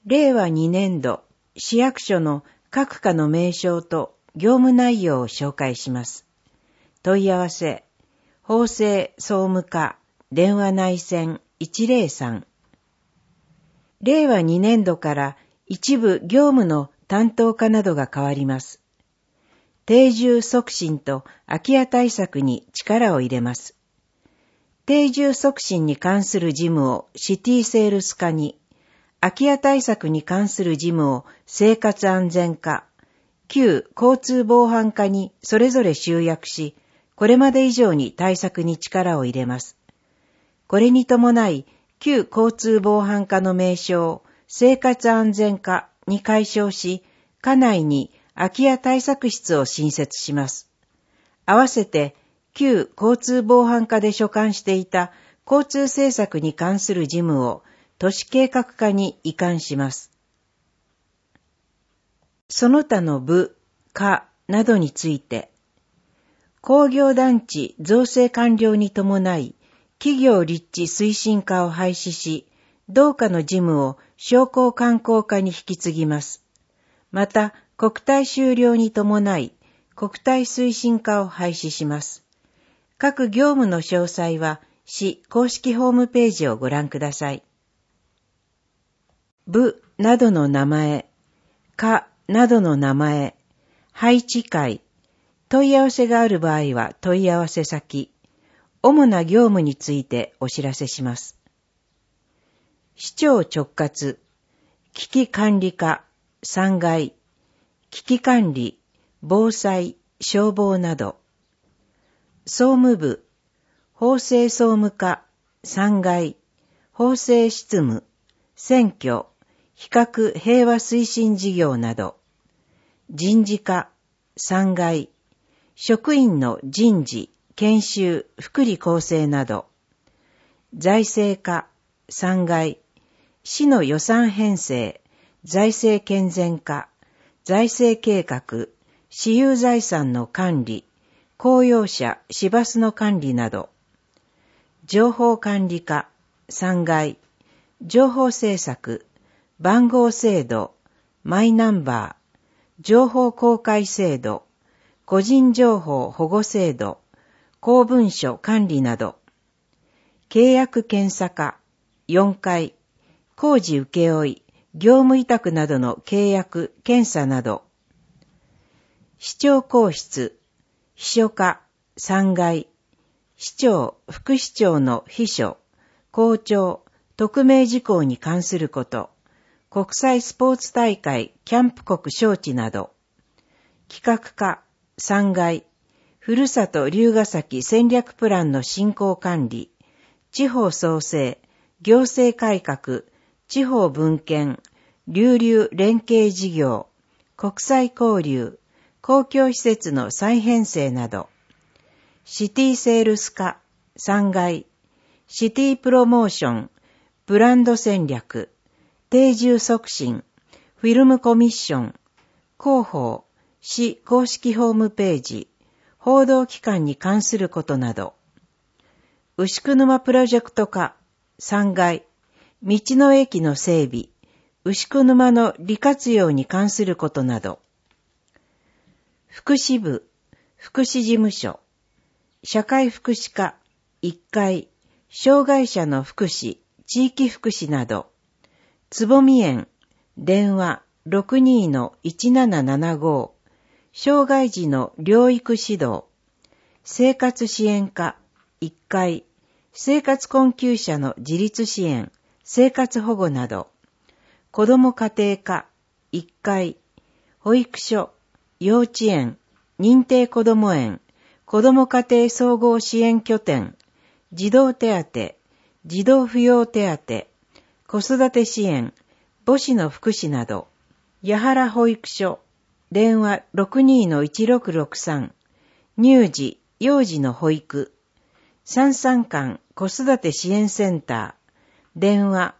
令和2年度市役所の各課の名称と業務内容を紹介します。問い合わせ、法制総務課電話内線103。令和2年度から一部業務の担当課などが変わります。定住促進と空き家対策に力を入れます。定住促進に関する事務をシティセールス課に、空き家対策に関する事務を生活安全課、旧交通防犯課にそれぞれ集約し、これまで以上に対策に力を入れます。これに伴い、旧交通防犯課の名称を生活安全課に改称し、課内に空き家対策室を新設します。合わせて、旧交通防犯課で所管していた交通政策に関する事務を都市計画課に移管します。その他の部、課などについて、工業団地造成完了に伴い、企業立地推進課を廃止し、同課の事務を商工観光課に引き継ぎます。また、国体終了に伴い、国体推進課を廃止します。各業務の詳細は、市公式ホームページをご覧ください。部などの名前、課などの名前、配置会、問い合わせがある場合は問い合わせ先、主な業務についてお知らせします。市長直轄、危機管理課、3階、危機管理、防災、消防など。総務部、法制総務課、3階、法制執務、選挙、比較平和推進事業など。人事課、3階、職員の人事、研修、福利厚生など。財政課、3階、市の予算編成、財政健全化、財政計画、私有財産の管理、公用車、市バスの管理など。情報管理課、3階、情報政策、番号制度、マイナンバー、情報公開制度、個人情報保護制度、公文書管理など。契約検査課、4階、工事請負、業務委託などの契約、検査など。市長公室、秘書課、3階、市長、副市長の秘書、校長、特命事項に関すること、国際スポーツ大会、キャンプ国招致など。企画課、3階、ふるさと龍ヶ崎戦略プランの進行管理、地方創生、行政改革、地方分権、流々連携事業、国際交流、公共施設の再編成など。シティセールス課、3階、シティプロモーション、ブランド戦略、定住促進、フィルムコミッション、広報、市公式ホームページ、報道機関に関することなど。牛久沼プロジェクト課、3階、道の駅の整備、牛久沼の利活用に関することなど。福祉部、福祉事務所、社会福祉課、1階、障害者の福祉、地域福祉など。つぼみ園、電話 62-1775、障害児の療育指導、生活支援課、1階、生活困窮者の自立支援、生活保護など。子ども家庭課、1階、保育所、幼稚園、認定こども園、子ども家庭総合支援拠点、児童手当、児童扶養手当、子育て支援、母子の福祉など。八原保育所、電話 62-1663、乳児、幼児の保育、三々間子育て支援センター、電話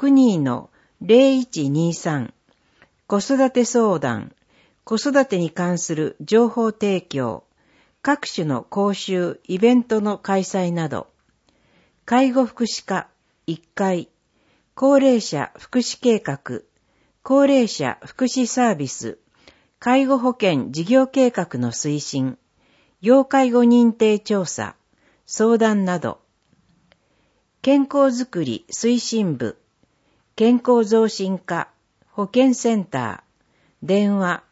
62-0123、子育て相談、子育てに関する情報提供、各種の講習、イベントの開催など。介護福祉課、1階、高齢者福祉計画、 高齢者福祉サービス、介護保険事業計画の推進、要介護認定調査、相談など、健康づくり推進部、健康増進課、保健センター、電話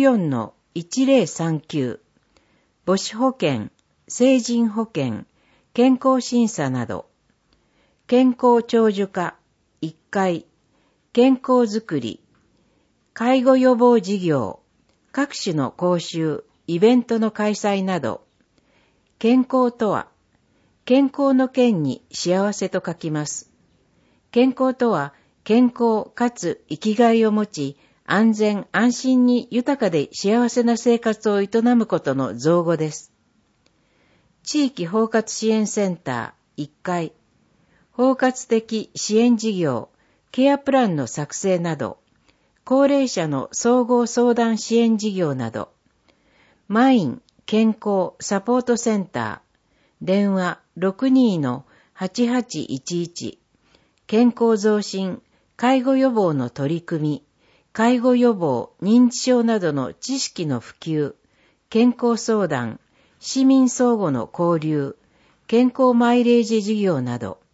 64-1039、母子保険、成人保険、健康審査など、健康長寿課1階、健康づくり、介護予防事業、各種の講習、イベントの開催など、健康とは、健康の健に幸せと書きます。健康とは、健康かつ生きがいを持ち、安全安心に豊かで幸せな生活を営むことの造語です。地域包括支援センター1階、包括的支援事業、ケアプランの作成など、高齢者の総合相談支援事業など、マイン健康サポートセンター、電話 62-8811、健康増進、介護予防の取り組み、介護予防、認知症などの知識の普及、健康相談、市民相互の交流、健康マイレージ事業など、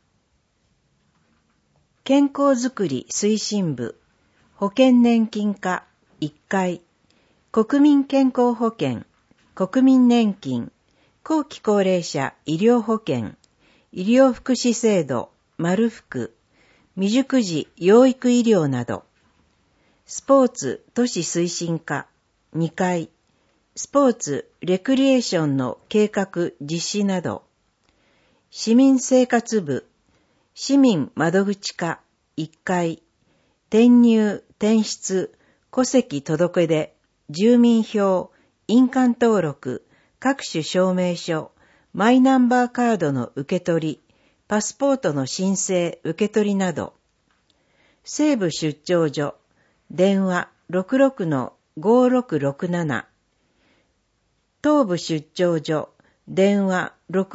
健康づくり推進部、保険年金課1階、国民健康保険、国民年金、後期高齢者医療保険、医療福祉制度、丸福、未熟児養育医療など、スポーツ都市推進課2階、スポーツレクリエーションの計画実施など、市民生活部、市民窓口課1階、転入、転出、戸籍届出、住民票、印鑑登録、各種証明書、マイナンバーカードの受け取り、パスポートの申請、受け取りなど、西部出張所、電話 66-5667、東部出張所、電話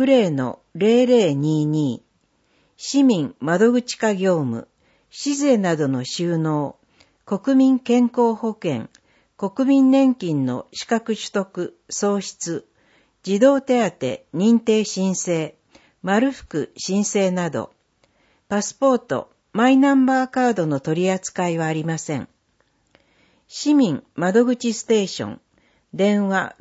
60-0022、市民窓口課業務、市税などの収納、国民健康保険、国民年金の資格取得、創出、児童手当認定申請、丸福申請など、パスポート、マイナンバーカードの取り扱いはありません。市民窓口ステーション、電話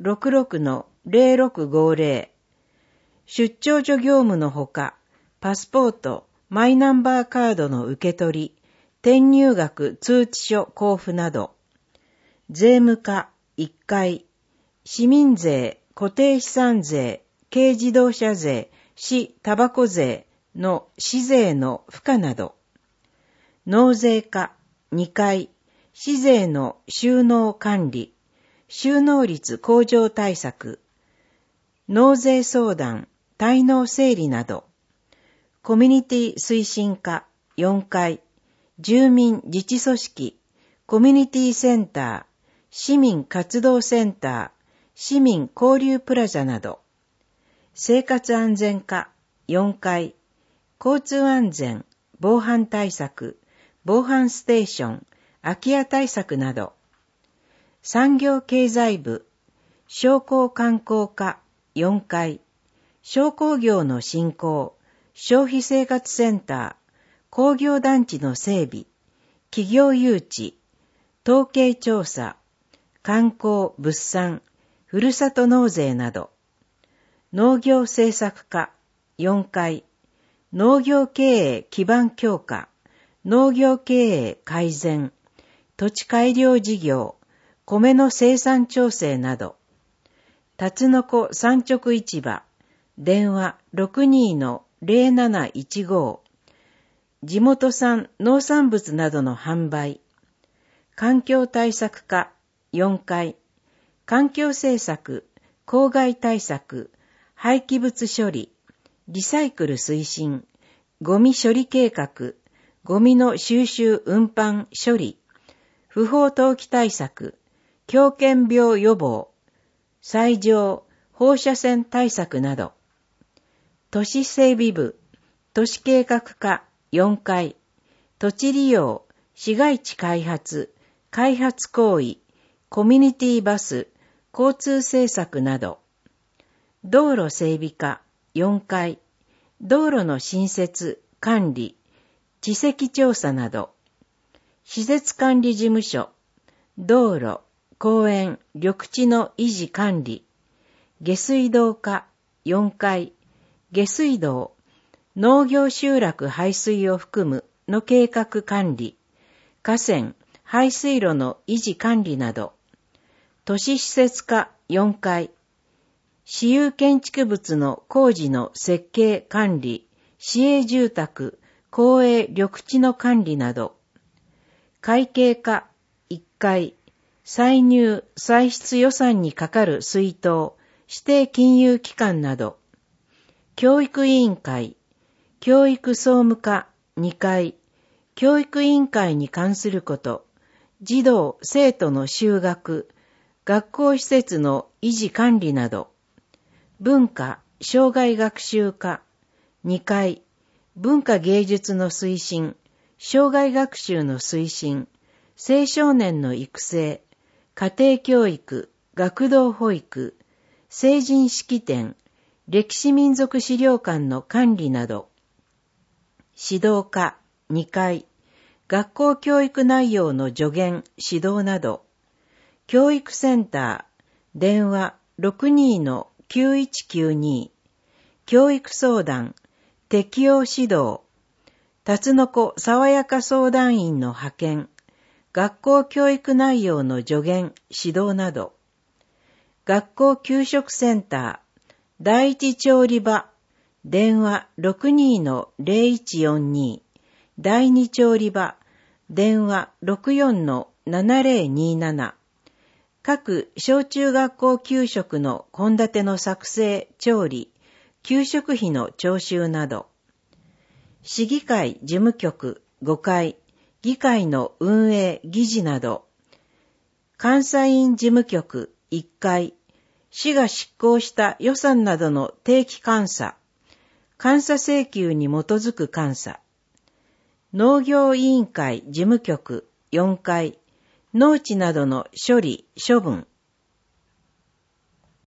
66-0650、出張所業務のほか、パスポート、マイナンバーカードの受け取り、転入学通知書交付など、税務課1階、市民税、固定資産税、軽自動車税、市タバコ税の市税の付加など、納税課2階、市税の収納管理、収納率向上対策、納税相談、滞納整理など、コミュニティ推進課4階、住民自治組織、コミュニティセンター、市民活動センター、市民交流プラザなど、生活安全課4階、交通安全、防犯対策、防犯ステーション、空き家対策など、産業経済部、商工観光課4階、商工業の振興、消費生活センター、工業団地の整備、企業誘致、統計調査、観光・物産、ふるさと納税など、農業政策課4階、農業経営基盤強化、農業経営改善、土地改良事業、米の生産調整など、タツノコ産直市場、電話 62-0715、地元産農産物などの販売、環境対策課4階、環境政策、公害対策、廃棄物処理、リサイクル推進、ゴミ処理計画、ゴミの収集運搬処理、不法投棄対策、狂犬病予防、災上、放射線対策など、都市整備部、都市計画課4階、土地利用、 市街地開発、開発行為、コミュニティバス、交通政策など。道路整備課4階、道路の新設、管理、地籍調査など。施設管理事務所、道路、公園、緑地の維持管理、下水道課4階、下水道、農業集落排水を含むの計画管理、河川、排水路の維持管理など。都市施設課4階、私有建築物の工事の設計管理、市営住宅、公営緑地の管理など。会計課1階、歳入・歳出予算にかかる出納、指定金融機関など。教育委員会、教育総務課2階、教育委員会に関すること、児童・生徒の就学、学校施設の維持管理など。文化・障害学習課2階、文化芸術の推進、障害学習の推進、青少年の育成、家庭教育、学童保育、成人式典、歴史民族資料館の管理など。指導課2階、学校教育内容の助言、指導など。教育センター、電話 62-9192、教育相談、適応指導、たつのこ爽やか相談員の派遣、学校教育内容の助言、指導など。学校給食センター、第一調理場、電話 62-0142、第二調理場、電話 64-7027、各小中学校給食の献立の作成、調理、給食費の徴収など。市議会事務局5階、議会の運営、議事など。監査院事務局1階、市が執行した予算などの定期監査、監査請求に基づく監査。農業委員会事務局4階、農地などの処理、処分。